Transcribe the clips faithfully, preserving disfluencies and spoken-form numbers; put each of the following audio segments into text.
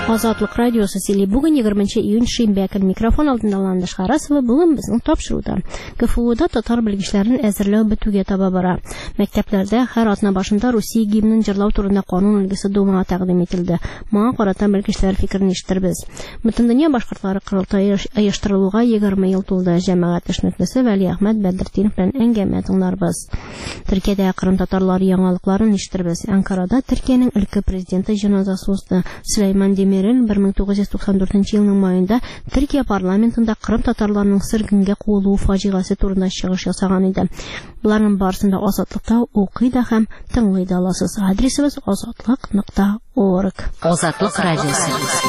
Азатлык радиосы сөйли. Бүген егерменче июнь шимбә көн микрофон алдында Ландыш Харасова бүген безнең тапшыруда. КФУда татар белгечләрен әзерләү бетүгә таба бара. Мәктәпләрдә һәр атна башында Русия гимнын җырлау турында канун өлгесе Думага тәкъдим ителде. Моңа карата белгечләр фикерен ишетербез. Бөтендөнья башкортлары кырылтае оештырылуга егерме ел тулды. Җәмәгать эшлеклесе Вәли Әхмәт Бәдретдинов белән әңгәмә тыңларбыз. Төркиядә кырым татарлары яңалыкларын ишетербез. Анкарада Төркиянең өлке президенты җеназасы узды. Сөләйман Демирел бер мең тугыз йөз туксан дүртенче елның маенда Төркия парламентында кырым татарларының сөргенгә куылуы фаҗигасы турында чыгыш ясаган иде. Буларның барысында Азатлыкта укый да һәм тыңлый да аласыз. Адресыбыз азатлык нокта орг. Азатлык радиосы.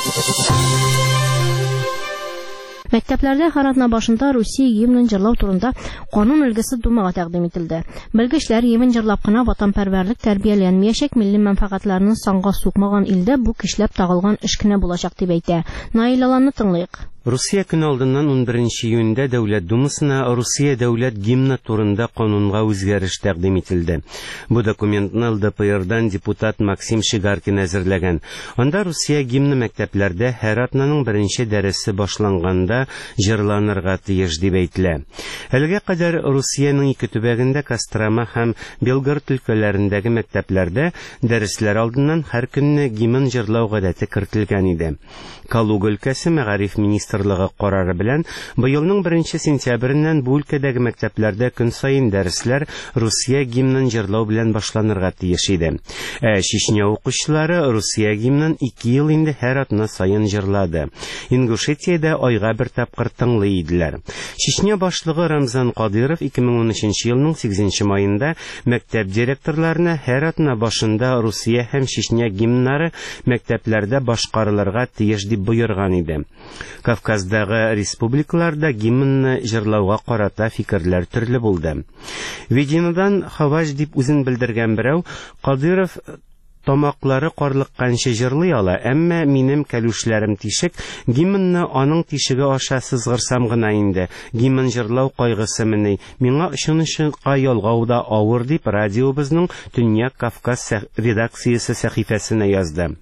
Мәктәпләрдә һәр атна башында Русия гимнын җырлау турында канун өлгесе Думага тәкъдим ителде. Белгечләр гимн җырлап кына ватанпәрвәрлек тәрбияләнмәячәк, милли мәнфәгатьләрне санга сукмаган илдә бу кишләп тагылган эш кенә булачак дип әйтә. Наилаларны тыңлыйк. Русия көне алдыннан он беренче июньдә Дәүләт Думасына Русия дәүләт гимны турында канунга үзгәреш тәкъдим ителде. Бу документны ЛДПРдан депутат Максим Шигаркин әзерләгән. Анда Русия гимны мәктәпләрдә һәр атнаның беренче дәресе башланганда җырланырга тиеш дип әйтелә. Әлегә кадәр Русиянең ике төбәгендә Кострома һәм Белгород өлкәләрендәге мәктәпләрдә дәресләр алдыннан һәр көнне гимн җырлау гадәте кертелгән иде. Калуга өлкәсе мәгариф министрлыгы карары белән быелның беренче сентябреннән бу өлкәдәге мәктәпләрдә көн саен дәресләр Русия гимнын җырлау белән башланырга тиеш иде. Ә Чечня укучылары Русия гимнын ике ел инде һәр атна саен җырлады. Ингушетиядә айга бер тапкыр тыңлый иделәр. Чечня башлыгы Рамзан Кадыров ике мең унөченче елның сигезенче маенда мәктәп директорларына һәр атна башында Русия һәм Чечня гимннары мәктәпләрдә башкарылырга тиеш дип боерган иде. Кавказдагы республикаларда гимнны җырлауга карата фикерләр төрле булды. Видеодан хаваж дип үзен белдергән берәү Кадыров тамаклары карлыкканчы җырлый ала, әмма минем кәлүшләрем тишек, гимнны аның тишеге аша сызгырсам гына инде. Гимн җырлау кайгысы менә миңа шуныча ялгау да авыр дип радиобызның Төньяк Кавказ редакциясе сәхифәсенә язды.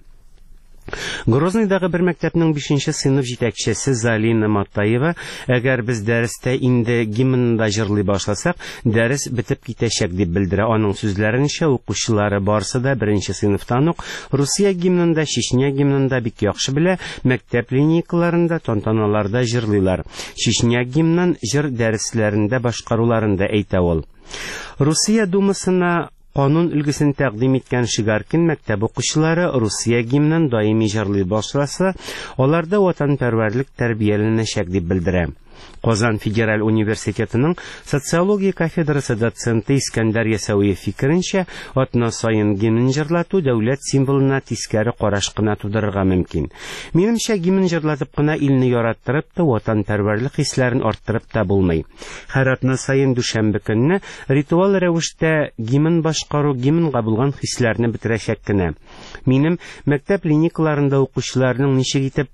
Грознойдагы бер мәктәпнең бишенче сыйныф җитәкчесе Залина Матаева, әгәр без дәрестә инде гимнда җырлый башласак, дәрес бетеп китәчәк дип белдерә. Аның сүзләренчә, укучылары барысы да беренче сыйныфтан ук Русия гимнында, Чечня гимнында бик яхшы белә, мәктәп линейкаларында, тантаналарда җырлыйлар. Чечня гимнын җыр дәресләрендә башкаруларында әйтә ул. Русия Думасына канун өлгесен тәкъдим иткән Шигаркин мәктәп укучылары Русия гимнын даими җырлый башласа, аларда ватанпәрвәрлек тәрбияләнәчәк дип белдерә. Казан Федераль университетының социология кафедрасы доценты Искәндәр Ясауи фикеренчә, атна саен гимн җырлату дәүләт символына тискәре караш кына тудырырга мөмкин. Минемчә, гимн җырлатып кына илне яраттырып та, ватанпәрвәрлек хисләрен арттырып та булмый. Һәр атна саен дүшәмбе көнне ритуал рәвештә гимн башкару гимнга булган хисләрне бетерәчәк кенә. Минем мәктәп линейкаларында укучыларның ничек итеп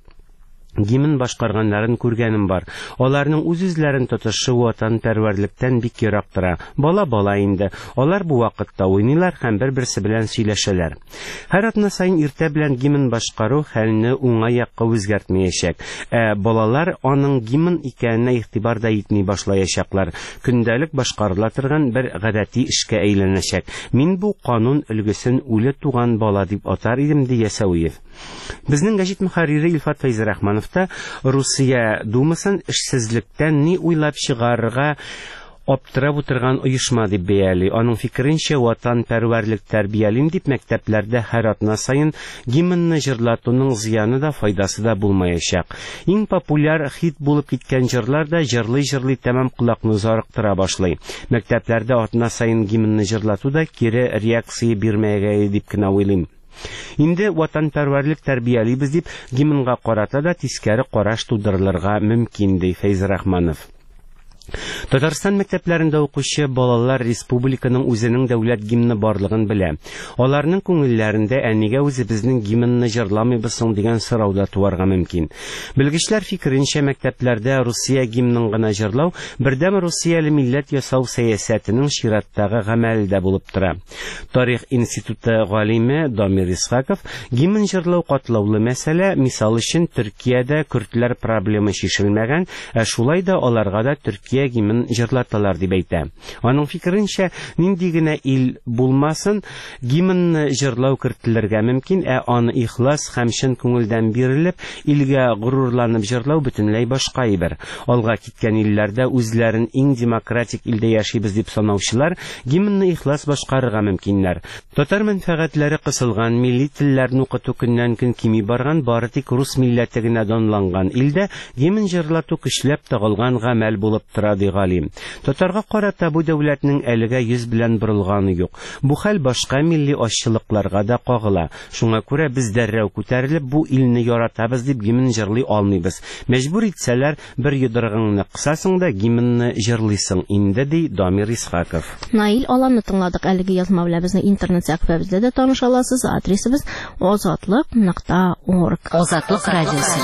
гимн башкарганнарын күргәнем бар. Аларның үз-үзләрен тотышы ватанпәрвәрлектән бик ерак тора. Бала-бала инде. Алар бу вакытта уйныйлар һәм бер-берсе белән сөйләшәләр. Һәр атна саен иртә белән гимн башкару хәлне уңай якка үзгәртмәячәк. Ә балалар аның гимн икәненә игътибар да итми башлаячаклар. Көндәлек башкарыла торган бер гадәти эшкә әйләнәчәк. Мин бу канун өлгесен үле туган бала дип атар идем, ди Ясауиев. Безнең гәҗит мөхәррире Илфат Фәйзрахманов та Русия Думасын эшсезлектән ни уйлап чыгарырга аптырап утырган оешма дип бәяли. Аның фикеренчә, ватанпәрвәрлек тәрбиялим дип мәктәпләрдә һәр атна саен гимнны җырлатуның зыяны да, файдасы да булмаячак. Иң популяр хит булып киткән җырлар да җырлый-җырлый тәмам колакны зарыктыра башлый. Мәктәпләрдә атна саен гимнны җырлату да кире реакция бирмәгәе дип кенә уйлыйм. Инде ватанпәрвәрлек тәрбиялибез дип гимнга карата да тискәре караш тудырылырга мөмкин, ди Фәйзрахманов. Татарстан мәктәпләрендә укучы балалар республиканың үзенең дәүләт гимны барлыгын белә. Аларның күңелләрендә әнигә үзебезнең гимнны җырламыйбыз соң дигән сорау да туарга мөмкин. Белгечләр фикеренчә, мәктәпләрдә Русия гимнын гына җырлау бердәм Русияле милләт ясау сәясәтенең чираттагы гамәлдә булып тора. Тарих институты галиме Дамир Исхаков гимн җырлау катлаулы мәсьәлә, мисал өчен Төркиядә көрдләр проблема шишелмәгән, ә шулай да аларга да Төркия гимн җырлаталар дип әйтә. Аның фикеренчә, нинди генә ил булмасын, гимнны җырлау кертелергә мөмкин, ә аны ихлас һәм чын күңелдән бирелеп, илгә горурланып җырлау бөтенләй башка әйбер. Алга киткән илләрдә үзләрен иң демократик илдә яшибез дип санаучылар гимнны ихлас башкарырга мөмкиннәр. Татар мәнфәгатьләре кысылган, милли телләрне укыту көннән-көн кими барган, бары тик рус милләте генә данланган илдә гимн җырлату көчләп тагылган гамәл булып тора ди галим. Татарга карата бу дәүләтнең әлегә йөз белән борылганы юк. Бу хәл башка милли ашчылыкларга да кагыла. Шуңа күрә без дәррәү күтәрелеп, бу илне яратабыз дип гимн җырлый алмыйбыз. Мәҗбүр итсәләр, бер йодрыгыңны кысасың да гимнны җырлыйсың инде, ди Дамир Исхаков. Наил Аламны тыңладык. Әлеге язма белән безнең интернет сәхифәбездә дә таныша аласыз. Адресыбыз азатлык нокта орг. Азатлык радиосы.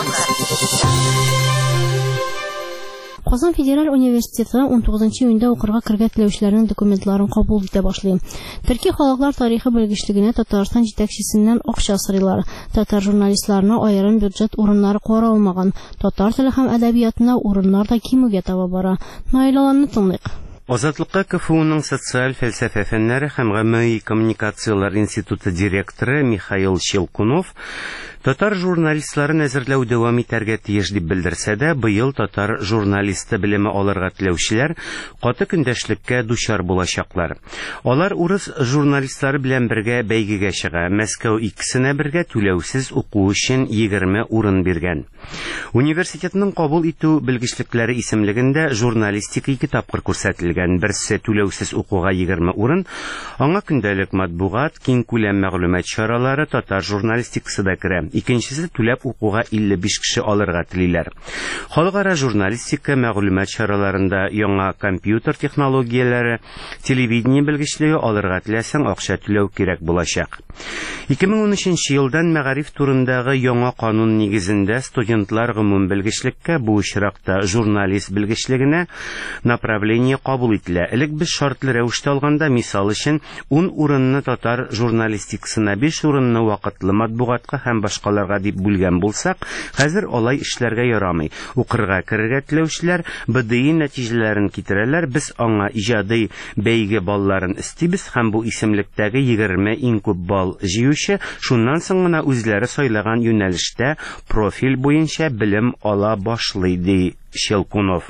Казан федераль университеты он тугызынчы июньдә укырга кергән теләүчеләрнең документларын кабул итә башлый. Төрки халыклар тарихы белгечлегенә Татарстан җитәкчесеннән акча сорыйлар. Татар журналистларына аерым бюджет урыннары каралмаган. Татар теле һәм әдәбиятына урыннар да кимүгә таба бара. Наил Аламны тыңлыйк. Азатлыкка КФУның социаль фәлсәфә фәннәре һәм гаммәви коммуникациялар институты директоры Михаил Щелкунов татар журналистларын әзерләү дәвам итәргә тиеш дип белдерсә дә, быел татар журналисты белеме алырга теләүчеләр каты көндәшлеккә дучар булачаклар. Алар урыс журналистлары белән бергә бәйгегә чыга. Мәскәү икесенә бергә түләүсез уку өчен егерме урын биргән. Университетның кабул итү белгечлекләре исемлегендә журналистика ике тапкыр күрсәтелгән. Берсе түләүсез укуга егерме урын, аңа көндәлек матбугат, киң күләм мәгълүмат чаралары, татар журналистикасы да керә. Икенчесе түләп укуга илле биш кеше алырга телиләр. Халыкара журналистика мәгълүмат чараларында яңа компьютер технологияләре, телевидение белгечлеге алырга теләсәң акча түләү кирәк булачак. ике мең ун өченче елдан мәгариф турындагы яңа канун нигезендә студентлар гомум белгечлеккә, бу очракта журналист белгечлегенә направление кабул ителә. Элек без шартлы рәвештә алганда, мисал өчен ун урынны татар журналистикасына, биш урынны вакытлы матбугатка һәм башкаларга дип бүлгән булсак, хәзер алай эшләргә ярамый. Укырга керергә теләүчеләр БДИ нәтиҗәләрен китерәләр, без аңа иҗади бәйге балларын истибез һәм бу исемлектәге егерме иң күп балл җыючы шуннан соң гына үзләре сайлаган юнәлештә профиль буенча белем ала башлый, ди Щелкунов.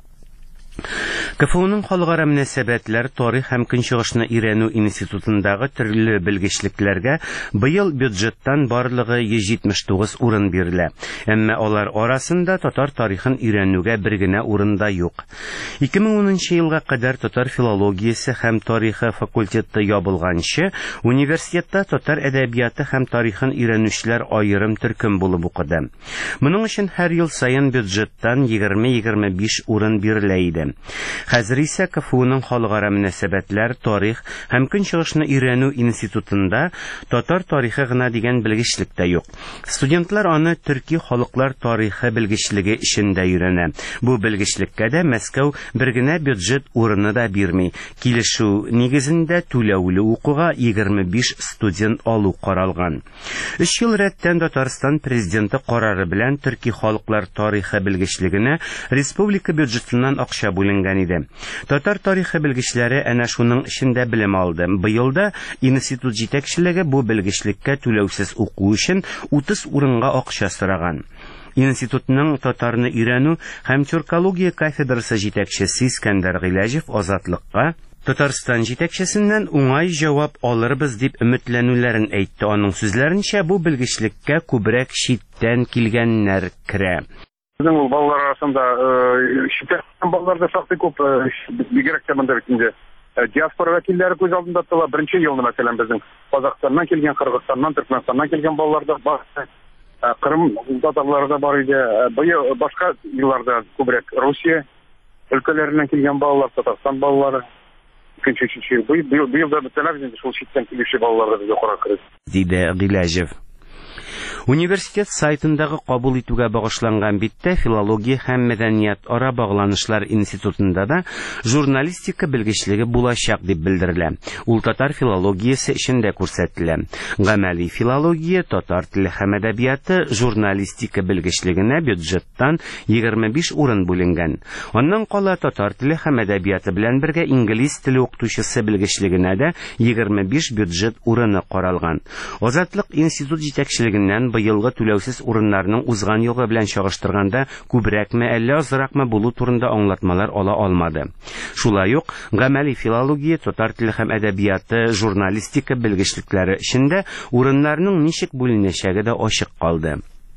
КФУның халыкара мөнәсәбәтләр, тарих һәм көнчыгышны өйрәнү институтындагы төрле белгечлекләргә быел бюджеттан барлыгы йөз җитмеш тугыз урын бирелә. Әмма алар арасында татар тарихын өйрәнүгә бер генә урын да юк. ике мең унынчы елга кадәр татар филологиясе һәм тарихы факультеты ябылганчы, университетта татар әдәбияты һәм тарихын өйрәнүчеләр аерым төркем булып укыды. Моның өчен һәр ел саен бюджеттан егерме - егерме биш урын бирелә иде. Хәзер исә КФУның халыкара мөнәсәбәтләр, тарих һәм көнчыгышны өйрәнү институтында татар тарихы гына дигән белгечлек тә юк. Студентлар аны төрки халыклар тарихы белгечлеге эчендә өйрәнә. Бу белгечлеккә дә Мәскәү бер генә бюджет урыны да бирми. Килешү нигезендә түләүле укуга егерме биш студент алу каралган. Өч ел рәттән Татарстан президенты карары белән төрки халыклар тарихы белгечлегенә республика бюджетыннан акча бүленгән иде. Татар тарихы белгечләре әнә шуның эчендә белем алды. Быелда институт җитәкчелеге бу белгечлеккә түләүсез уку өчен утыз урынга акча сораган. Институтның татарны өйрәнү һәм тюркология кафедрасы җитәкчесе Искәндәр Гыйләҗев Азатлыкка Татарстан җитәкчесеннән уңай җавап алырбыз дип өметләнүләрен әйтте. Аның сүзләренчә, бу белгечлеккә күбрәк читтән килгәннәр керә. Bizning ballar arasında şirketten ballar da şahsi көп бигрәк тә монда битендә диаспора вәкилләре күз алдында тора. Беренче елны мәсәлән безнең Казакъстаннан килгән, Кыргызстаннан, Төркмәнстаннан килгән баллар да бар. Кырым татарлары да бар иде. Быел башка елларда күбрәк Русия өлкәләреннән килгән балалар, Татарстан балалары, икенче, өченче ел. Быел да бөтенләй инде шул читтән килүче балалар да безгә карар керде. Диде Гыйләҗев. Университет сайтындагы кабул итүгә багышланган биттә филология һәм мәдәният ара багланышлар институтында да журналистика белгечлеге булачак дип белдерелә. Ул татар филологиясе өчен дә күрсәтелә. Гамәли филология, татар теле һәм әдәбияты журналистика белгечлегенә бюджеттан егерме биш урын бүленгән. Аннан кала татар теле һәм әдәбияты белән бергә инглиз теле укытучысы белгечлегенә дә егерме биш бюджет урыны каралган. Азатлык институт җитәкчелегеннән быелгы түләүсез урыннарның узган елгы белән чагыштырганда күбрәкме, әллә азракмы булу турында аңлатмалар ала алмады. Шулай ук, гамәли филология, татар теле һәм әдәбияты, журналистика белгечлекләре эчендә урыннарның ничек бүленәчәге дә ачык калды.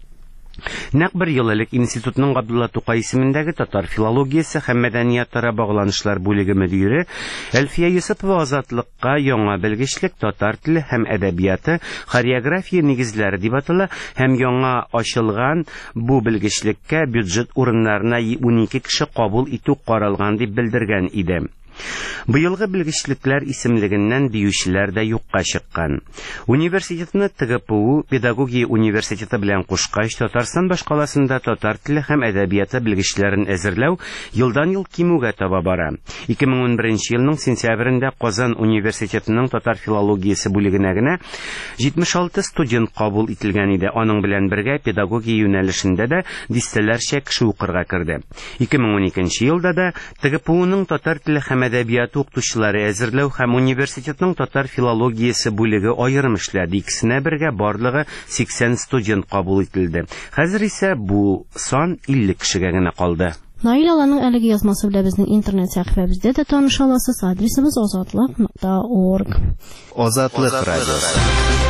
Нәкъ бер ел элек институтның Габдулла Тукай исемендәге татар филологиясе һәм мәдәният ара багланышлар бүлеге мөдире Әлфия Юсупова азатлыкка яңа белгечлек татар теле һәм әдәбияты хореография нигезләре дип атала һәм яңа ачылган бу белгечлеккә бюджет урыннарына унике кеше кабул итү каралган дип белдергән иде. Быелгы белгечлекләр исемлегеннән биючеләр дә юкка чыккан. Университетны ТГПУ педагогия университеты белән кушкач Татарстан башкаласында татар теле һәм әдәбияты белгечләрен әзерләү елдан-ел кимүгә таба бара. ике мең унберенче елның сентябрендә Казан университетының татар филологиясе бүлегенә генә җитмеш алты студент кабул ителгән иде. Аның белән бергә педагогия юнәлешендә дә дистәләрчә кеше укырга керде. ике мең уникенче елда да ТГПУның татар теле һәм әдәбияты укытучылары әзерләү һәм университетның татар филологиясе бүлеге аерым эшләде. Икесенә бергә барлыгы сиксән студент кабул ителде. Хәзер исә бу сан илле кешегә генә калды. Наил Аланың әлеге язмасы белән безнең интернет сәхифәбездә дә таныша аласыз. Адресыбыз азатлык нокта орг. Азатлык радиосы.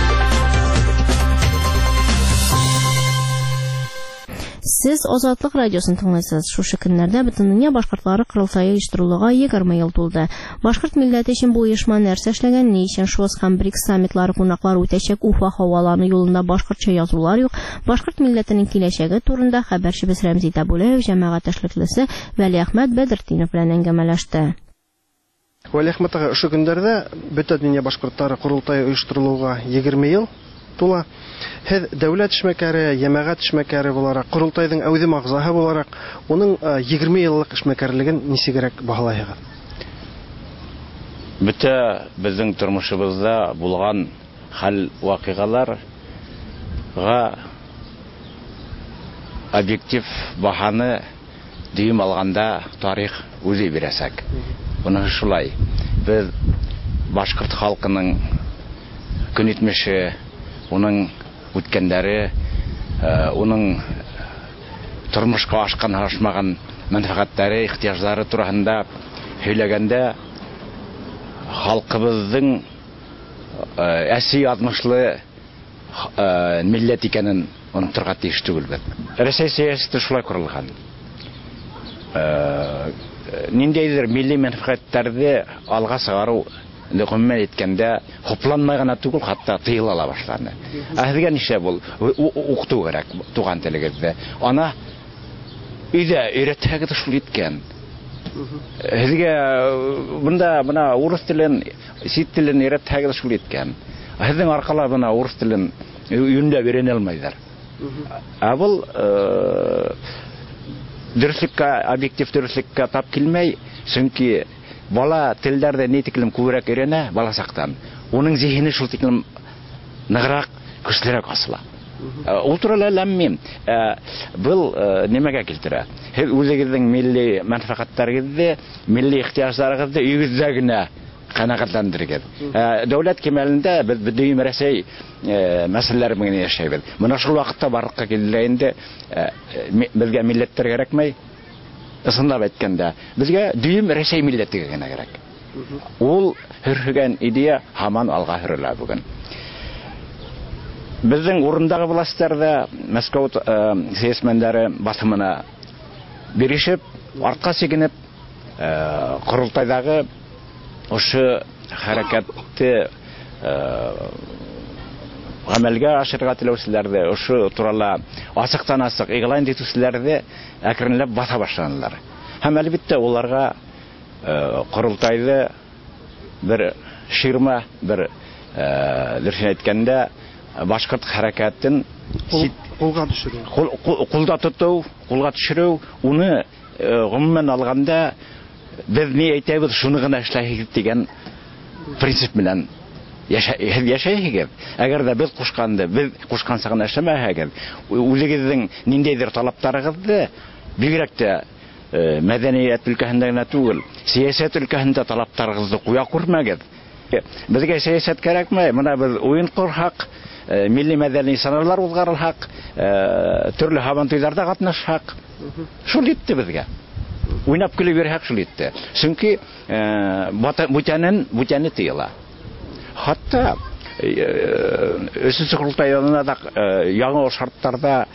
Сез Азатлык радиосын тыңлайсыз. Шушы көннәрдә Бөтендөнья башкортлары корылтае оештырылуга егерме ел тулды. Башкорт милләте өчен бу оешма нәрсә эшләгән, ни өчен ШОС һәм БРИКС саммитлары кунаклары үтәчәк Уфа һаваланы юлында башкортча язулар юк. Башкорт милләтенең киләчәге турында хәбәрчебез Рәмзи Табулаев җәмәгать эшлеклесе Вәли Әхмәт Бәдретдинов белән әңгәмәләште. Вәли Әхмәт, шу көндәрдә Бөтендөнья башкортлары корылтае оештырылуга егерме ел тула. Һез дәүләт эшмәкәре, җәмәгать эшмәкәре буларак, корылтайның әүдем агзаһы буларак, уның егерме еллык эшмәкәрлеген нисегрәк баглайыгыз? Бөтә безнең тормышыбызда булган хәл вакыйгаларга объектив баһаны дим алганда тарих үзе бирәсәк. Буны шулай. Без башкорт халкының көнитмеше, уның үткәннәре, уның тормышка ашкан ашмаган мәнфәгатьләре, ихтиҗлары турында һөйләгәндә халкыбызның әси язмышлы милләт икәнен онытырга тиеш түгел бит. Рәсәй сәясәте шулай корылган. Ниндәйдер милли мәнфәгатьләрне алга сыгару гомумән әйткәндә хупланмай гына түгел, хатта тыйыла ала башлады. Әһлегә нишләп ул укыту кирәк туган телегездә. Ана өйдә өйрәтәгә шул иткән. Әһлегә монда моны урыс телен, сит телен өйрәтәгә шул иткән. Әһлең аркылы моны урыс телен юнда өйрәнә алмыйлар. Ә бул дөреслеккә, объектив дөреслеккә тап килмәй, чөнки бала телдәрдә ни тиклем күбрәк өйрәнә бала сактан. Уның зиһене шул тиклем ныграк, көчлерәк асыла. Ул турында ләммим. Бул нимәгә килтерә? Үзегезнең милли мәнфәгатьләрегезне, милли ихтиҗларыгызны үгездә генә канәгатьләндергез. Дәүләт кимәлендә без бөтен Рәсәй мәсьәләләре белән яшәйбез. Моны шул вакытта барлыкка килде инде безгә милләттәр кирәкмәй. Ысынлап әйткәндә, безгә дүйім Рәсәй милләтеге генә кирәк. Ул хөргән идея һаман алга хөрелә бүген. Безнең урындагы властьларда Мәскәү сәясәтмәннәре басымына бирешеп, артка сигенеп, корылтайдагы ошо хәрәкәтте гамәлгә ашырга теләүчеләрдә, ошо турала асыктан асык игълан итүчеләрдә әкренләп баса башладылар. Һәм әлбәттә уларга корылтайды бер ширма, бер дөресен әйткәндә башкорт хәрәкәтен кулга төшерү, кулда тоту, кулга төшерү, уны гомумән алганда без ни әйтәбез, шуны гына эшләйбез дигән принцип белән яшәйбез. Әгәр дә без кушканды, без кушканса гына эшләмәһәгез, үзегезнең ниндидер талаптарыгызды бигрәк тә мәдәният өлкәһендә генә түгел, сиясәт өлкәһендә талаптарыгызды куя күрмәгез. Безгә сиясәт кирәкме? Менә без уен корһак, милли мәдәни саналар узгарылһак, төрле һабантуйларда катнашһак, шул итте безгә. Уйнап көлеп йөрһәк шул итте. Чөнки бүтәнен бүтәне тыела. Хатта өсенче курултайында да яңа шартларда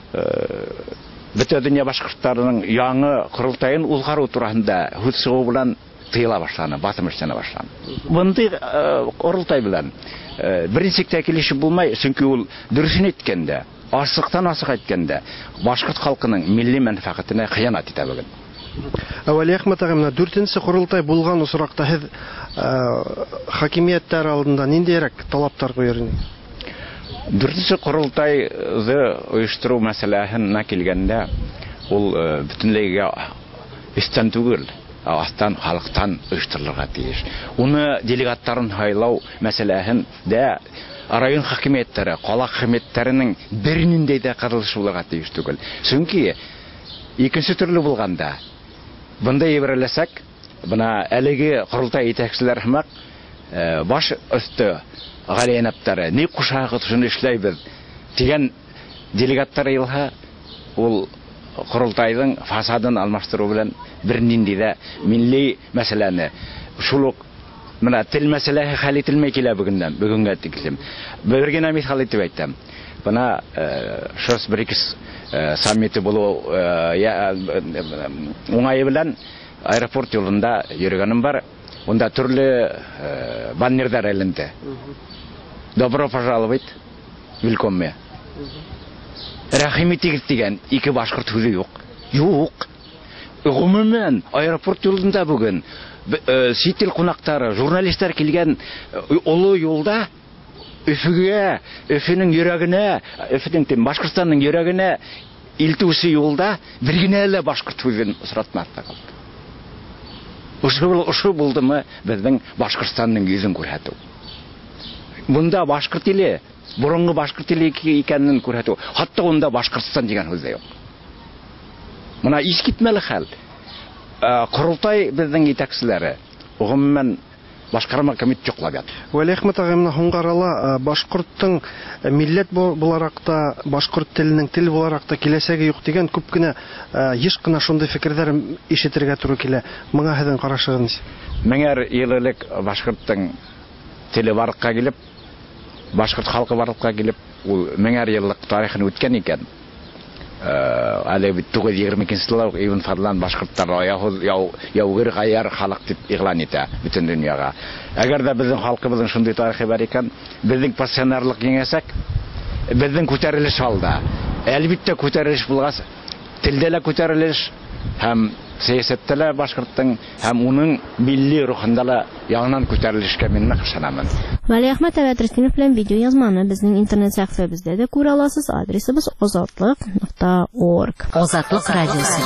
бөтен дөнья башкортларының яңа курултайын узгару турында хүч чыгу белән тыела башланы, басым эшләнә башланы. Бундай курултай белән беренчектә килешеп булмай, чөнки ул дөресен әйткәндә, асыктан асык әйткәндә, башкорт халкының милли мәнфәгатенә хыянат итә бүген. Әвәли Әхмәт агай, дүртенче курултай булган усракта һез хакимияттәр алдында ниндирәк талаптар куярсыз? Дүртенче курултайды оештыру мәсьәләһенә килгәндә, ул бөтенләйгә истән түгел, астан халыктан оештырылырга тиеш. Уны делегаттарын сайлау мәсьәләһен дә район хакимияттәре, кала хакимиятләренең берниндәй дә катнашып булырга тиеш түгел. Чөнки икенче төрле булганда, бunda ебрәләсәк, бuna әлеге курултай итәкчеләр хәмәк баш өсте галиянәптәре ни кушагы шуны эшләйбез дигән делегаттар елга, ул курултайның фасадын алмаштыру белән бернинди дә милли мәсьәләне шул ук менә тел мәсьәләһе хәл ителмәй килә бүгеннән, бүгенгә тиклем. Бер генә мисал итеп әйтәм. Бuna шос брикс саммиты булу уңайы белән аэропорт юлында йөргәнем бар. Онда төрле баннерлар эленде. Добро пожаловать, welcome. Рәхим итегез дигән ике башкорт сүзе юк. Юк. Гомумән аэропорт юлында бүген ситил кунактары, журналистлар килгән олы юлда Өфөгә, Өфөнең йөрәгенә, Өфөнең тем Башкортстанның йөрәгенә илтүсе юлда бер генә әле башкорт сүзен осратмакта калды. Ошо булдымы безнең Башкортстанның йөзен күрһәтү. Бунда башкорт теле, бурынгы башкорт теле икәнен күрһәтү. Хатта онда Башкортстан дигән сүз юк. Моны искитмәле хәл. Курултай безнең итәкчеләре гомумән башкарма комитет юклап ят. Вәли Әхмәт агай, менә Хуңгарала башкорттың милләт буларак та, башкорт теленең тел буларак та киләсәге юк дигән күп кенә еш кына шундый фикерләр ишетергә туры килә. Моңа һезнең карашыгыз? Меңәр ел элек башкорттың теле барлыкка килеп, башкорт халкы барлыкка килеп, ул меңәр еллык тарихын үткән икән. Әле бит тугыз йөз егерме икенче елда Ибн Фадлан башкортлар яугыр гаяр халык дип игълан итә бөтен дөньяга. Әгәр дә безнең халкыбызның шундый тарихы бар икән, безнең пассионарлык еңәсәк, безнең күтәрелеш алда. Әлбәттә күтәрелеш булгас, телдә лә күтәрелеш һәм сәясәттә лә башкорттың һәм уның милли рухында ла яңадан күтәрелешкә мин нык ышанам. Вәли Әхмәт Әвәтрәсинов белән видео язманы безнең интернет сәхифәбездә дә күрә аласыз. Адресыбыз азатлык нокта орг. Азатлык радиосы.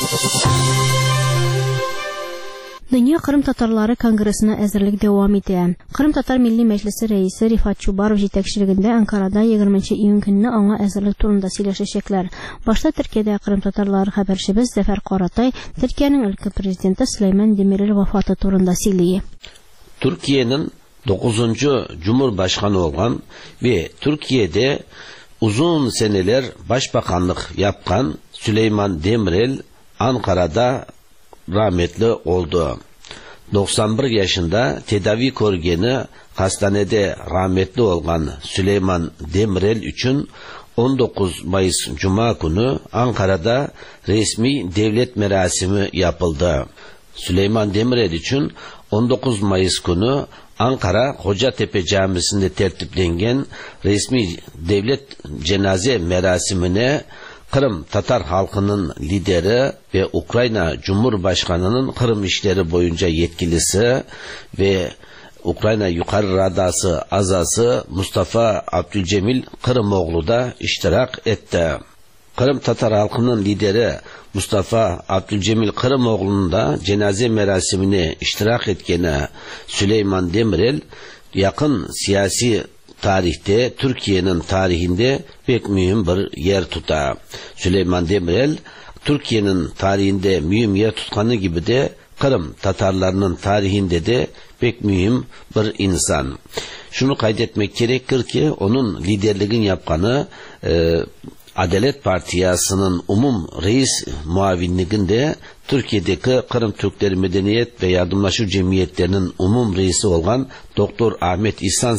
Дөнья Кырым татарлары конгрессына әзерлек дәвам итә. Кырым татар милли мәҗлесе рәисе Рифат Чубаров җитәкчелегендә Анкарада егерменче июнь көнне аңа әзерлек турында сөйләшәчәкләр. Башта Төркиядә Кырым татарлары хәбәрчебез Зәфәр Каратай Төркиянең өлкә президенты Сөләйман Демирел вафаты турында сөйли. Türkiye'nin dokuzuncu Cumhurbaşkanı olan ve Türkiye'de uzun seneler başbakanlık yapan Süleyman Demirel Ankara'da rahmetli oldu. doksan bir yaşında tedavi görgeni hastanede rahmetli olan Süleyman Demirel için on dokuz Mayıs Cuma günü Ankara'da resmi devlet merasimi yapıldı. Süleyman Demirel için on dokuz Mayıs günü Ankara Kocatepe Camisi'nde tertiplenген resmi devlet cenaze merasimine Kırım Tatar halkının lideri ve Ukrayna Cumhurbaşkanı'nın Kırım işleri boyunca yetkilisi ve Ukrayna Yukarı Radası azası Mustafa Abdülcemil Kırımoğlu da iştirak etti. Kırım Tatar halkının lideri Mustafa Abdülcemil Kırımoğlu'nun da cenaze merasimine iştirak etkeni Süleyman Demirel, yakın siyasi tarihte, Türkiye'nin tarihinde pek mühim bir yer tutar. Süleyman Demirel, Türkiye'nin tarihinde mühim yer tutkanı gibi de Kırım Tatarlarının tarihinde de pek mühim bir insan. Şunu kaydetmek gerekir ki onun liderliğini yapkanı e, Adalet Partiyası'nın umum reis muavinliğinde Türkiye'deki Kırım Türkleri Medeniyet ve Yardımlaşma Cemiyetlerinin umum reisi olan Doktor Ahmet İhsan,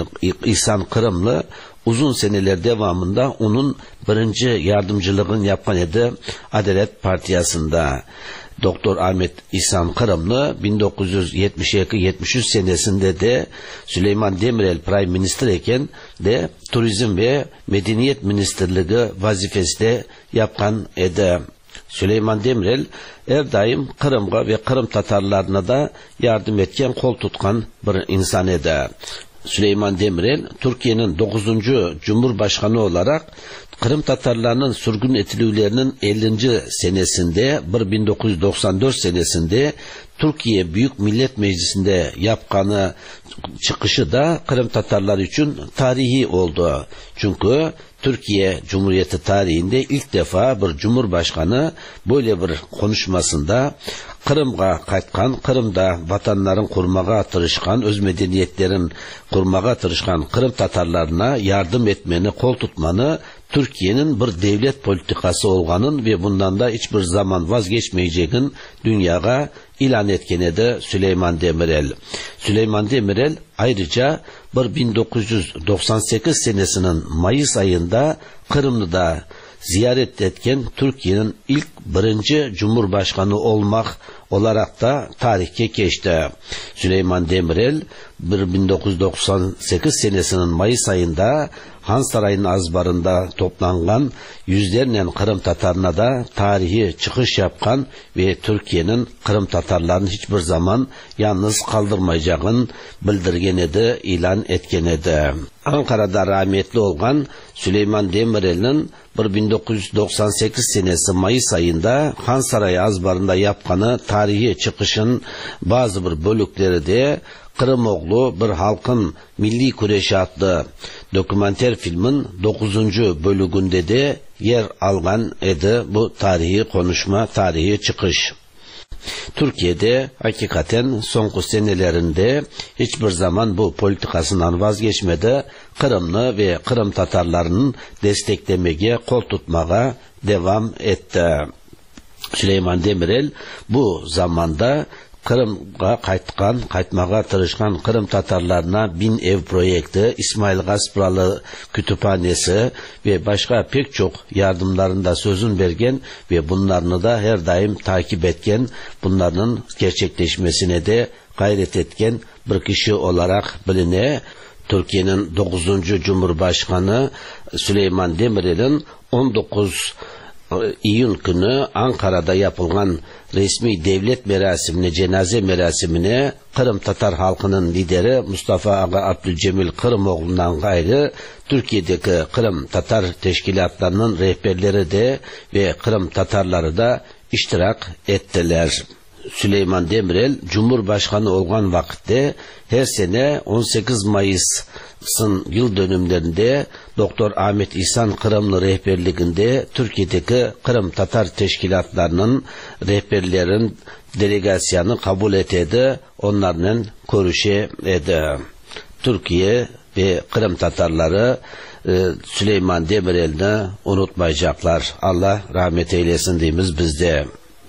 İhsan Kırımlı uzun seneler devamında onun birinci yardımcılığını yapan idi Adalet Partiyası'nda. Doktor Ahmet İhsan Kırımlı bin dokuz yüz yetmiş iki yetmiş üç senesinde de Süleyman Demirel Prime Minister iken de Turizm ve Medeniyet Ministerliği vazifesi de yapan idi. Süleyman Demirel her daim Kırım'a ve Kırım Tatarlarına da yardım etken, kol tutkan bir insan idi. Süleyman Demirel Türkiye'nin dokuzuncu Cumhurbaşkanı olarak Kırım Tatarlarının sürgün edilmelerinin ellinci senesinde bin dokuz yüz doksan dört senesinde Türkiye Büyük Millet Meclisi'nde yapkanı çıkışı da Kırım Tatarlar için tarihi oldu. Çünkü Türkiye Cumhuriyeti tarihinde ilk defa bir Cumhurbaşkanı böyle bir konuşmasında Kırım'a kaytkan, Kırım'da vatanların kurmağa tırışkan, öz medeniyetlerin kurmağa tırışkan Kırım Tatarlarına yardım etmeni, kol tutmanı Türkiye'nin bir devlet politikası olganın ve bundan da hiçbir zaman vazgeçmeyeceğin dünyaya ilan etkene de Süleyman Demirel. Süleyman Demirel ayrıca bin dokuz yüz doksan sekiz senesinin Mayıs ayında Kırım'da ziyaret etken Türkiye'nin ilk birinci Cumhurbaşkanı olmak olarak da tarihte geçti. Süleyman Demirel bin dokuz yüz doksan sekiz senesinin Mayıs ayında Han Sarayı'nın azbarında toplanan yüzlerle Kırım Tatarına da tarihi çıkış yapkan ve Türkiye'nin Kırım Tatarlarını hiçbir zaman yalnız kaldırmayacağını bildirgen edi, ilan etken edi. Ankara'da rahmetli olan Süleyman Demirel'in bin dokuz yüz doksan sekiz senesi Mayıs ayında Han Sarayı azbarında yapkanı tarihi çıkışın bazı bir bölükleri de Kırımoğlu bir halkın milli kureşi adlı dokumenter filmin dokuzuncu bölümünde de yer algan edi bu tarihi konuşma, tarihi çıkış. Türkiye'de hakikaten son senelerinde hiçbir zaman bu politikasından vazgeçmedi. Kırımlı ve Kırım Tatarlarının desteklemeye, kol tutmaya devam etti. Süleyman Demirel bu zamanda Kırım'a kaytkan, kaytmağa tırışkan Kırım Tatarlarına bin ev projekti, İsmail Gasparalı kütüphanesi ve başka pek çok yardımlarında sözün vergen ve bunlarını da her daim takip etken, bunların gerçekleşmesine de gayret etken bir kişi olarak biline. Türkiye'nin dokuzuncu Cumhurbaşkanı Süleyman Demirel'in on dokuz İyun günü Ankara'da yapılan resmi devlet merasimine, cenaze merasimine Kırım Tatar halkının lideri Mustafa Aga Abdülcemil Kırımoğlu'ndan gayrı Türkiye'deki Kırım Tatar teşkilatlarının rehberleri de ve Kırım Tatarları da iştirak ettiler. Süleyman Demirel Cumhurbaşkanı olan vakitte her sene on sekiz Mayıs'ın yıl dönümlerinde Doktor Ahmet İhsan Kırımlı rehberliğinde Türkiye'deki Kırım Tatar teşkilatlarının rehberlerin delegasyonu kabul etedi, onlarla görüşedi. Türkiye ve Kırım Tatarları Süleyman Demirel'ini unutmayacaklar. Allah rahmet eylesin deyimiz bizde.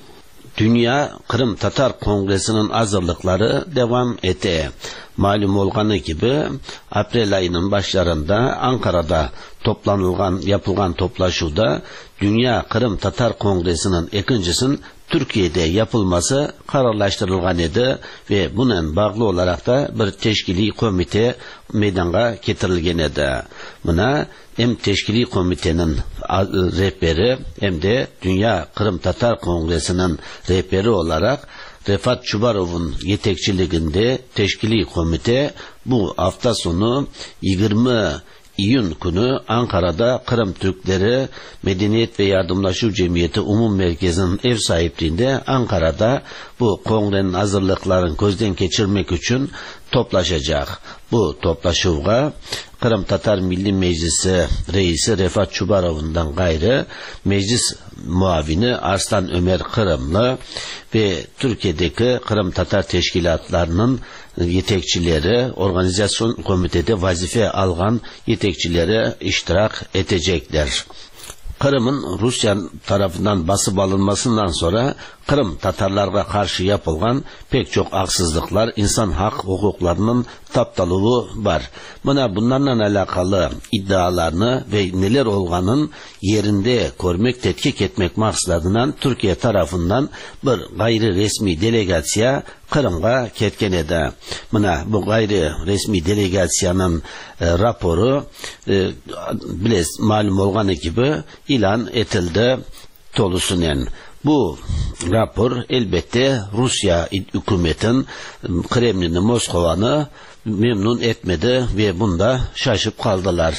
Dünya Kırım Tatar Kongresi'nin hazırlıkları devam etti. Malum olganı gibi April ayının başlarında Ankara'da toplanılgan, yapılgan toplaşıda Dünya Kırım Tatar Kongresi'nin ikincisinin Türkiye'de yapılması kararlaştırılgan edi ve bunun bağlı olarak da bir teşkili komite meydana getirilgen edi. Buna hem teşkili komitenin rehberi hem de Dünya Kırım Tatar Kongresi'nin rehberi olarak Refat Çubarov'un yetekçiliğinde teşkili komite bu hafta sonu yirmi İyun günü Ankara'da Kırım Türkleri Medeniyet ve Yardımlaşma Cemiyeti Umum Merkezi'nin ev sahipliğinde Ankara'da bu kongrenin hazırlıklarını gözden geçirmek için toplaşacak. Bu toplaşıvga Kırım Tatar Milli Meclisi reisi Refat Çubarov'undan gayrı meclis muavini Arslan Ömer Kırımlı ve Türkiye'deki Kırım Tatar teşkilatlarının yetekçileri, organizasyon komitede vazife algan yetekçileri iştirak edecekler. Kırım'ın Rusya tarafından basıp alınmasından sonra Kırım Tatarlarına karşı yapılgan pek çok haksızlıklar, insan hak hukuklarının taptalığı var. Buna bunlarla alakalı iddialarını ve neler olganın yerinde görmek, tetkik etmek maksadından Türkiye tarafından bir gayri resmi delegasya Kırım'a ketken edi. Buna bu gayri resmi delegasyanın e, raporu e, bilez malum olganı gibi ilan etildi tolusunen. Bu rapor elbette Rusya hükümetin Kremlin'i, Moskova'nı memnun etmedi ve bunda şaşıp kaldılar.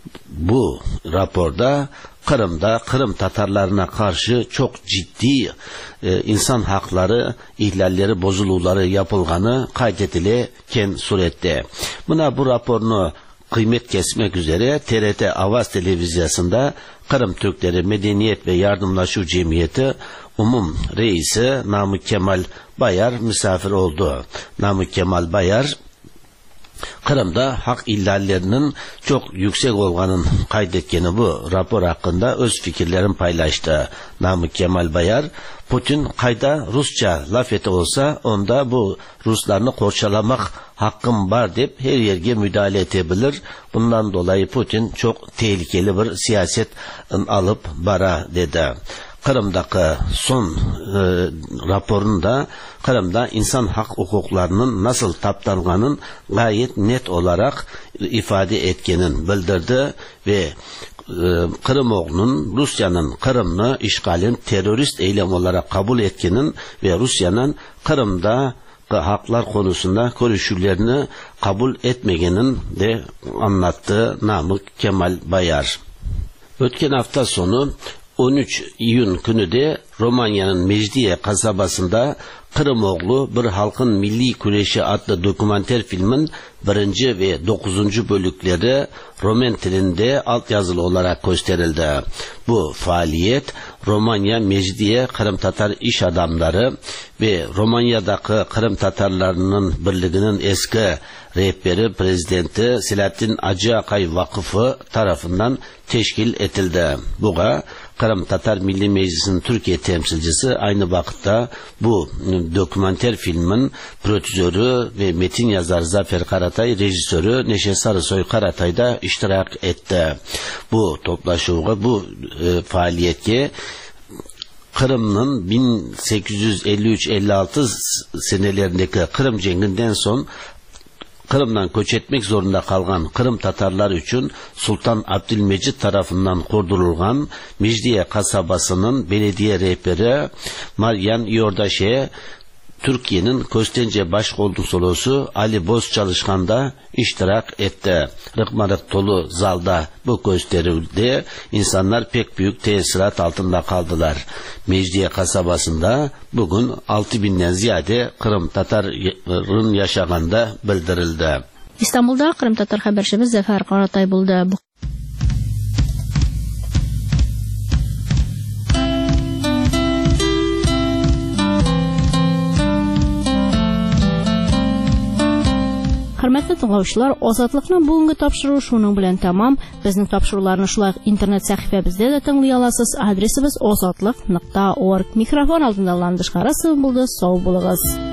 Bu raporda Kırım'da Kırım Tatarlarına karşı çok ciddi e, insan hakları ihlalleri, bozulukları yapılganı kaydedilirken surette. Buna bu raporunu kıymet kesmek üzere T R T Avaz televizyasında Kırım Türkleri Medeniyet ve Yardımlaşma Cemiyeti Umum Reisi Namık Kemal Bayar misafir oldu. Namık Kemal Bayar Kırım'da hak ihlallerinin çok yüksek olganın kaydetkeni bu rapor hakkında öz fikirlerini paylaştı. Namık Kemal Bayar, Putin kayda Rusça laf eti olsa onda bu Ruslarını korçalamak hakkım var deyip her yerge müdahale edebilir. Bundan dolayı Putin çok tehlikeli bir siyaset alıp bara dedi. Kırım'daki son e, raporunda Kırım'da insan hak hukuklarının nasıl taptanganın gayet net olarak ifade etkenin bildirdi ve e, Kırımoğlu'nun Rusya'nın Kırım'ını işgalin terörist eylem olarak kabul etkenin ve Rusya'nın Kırım'da haklar konusunda görüşlerini kabul etmegenin de anlattı Namık Kemal Bayar. Ötken hafta sonu on üç İyun günü de Romanya'nın Mecidiye kasabasında Kırımoğlu Bir Halkın Milli Güreşi adlı dokumenter filmin birinci ve dokuzuncu bölükleri Roman dilinde altyazılı olarak gösterildi. Bu faaliyet Romanya Mecidiye Kırım Tatar iş adamları ve Romanya'daki Kırım Tatarlarının birliğinin eski rehberi prezidenti Selahattin Acıakay Vakıfı tarafından teşkil edildi. Buga Kırım Tatar Milli Meclisi'nin Türkiye temsilcisi aynı vakitte bu dokumenter filmin prodüktörü ve metin yazarı Zafer Karatay, rejisörü Neşe Sarısoy Karatay da iştirak etti. Bu toplaşıma, bu e, faaliyete Kırım'ın bin sekiz yüz elli üç elli altı senelerindeki Kırım Cengi'nden son Kırım'dan göç etmek zorunda kalgan Kırım Tatarlar için Sultan Abdülmecit tarafından kurdurulgan Mecidiye kasabasının belediye rehberi Maryan Yordaşe, Türkiye'nin Köstence Başkonsolosu Ali Boz Çalışkan'da iştirak etti. Rıkmarık dolu zalda bu gösterildi. İnsanlar pek büyük tesirat altında kaldılar. Mecidiye kasabasında bugün altı binden ziyade Kırım Tatar'ın yaşaganda bildirildi. İstanbul'da Kırım Tatar haberçimiz Zafer Karatay buldu. Hörmәтле тыңлаучылар, Азатлыкның бүгенге тапшыруы шуның белән тәмам. Безнең тапшыруларны шулай интернет сәхифәбездә дә тыңлый аласыз. Адресыбыз азатлык нокта орг. Микрофон алдында Ландыш Карасов булды. Сау булыгыз.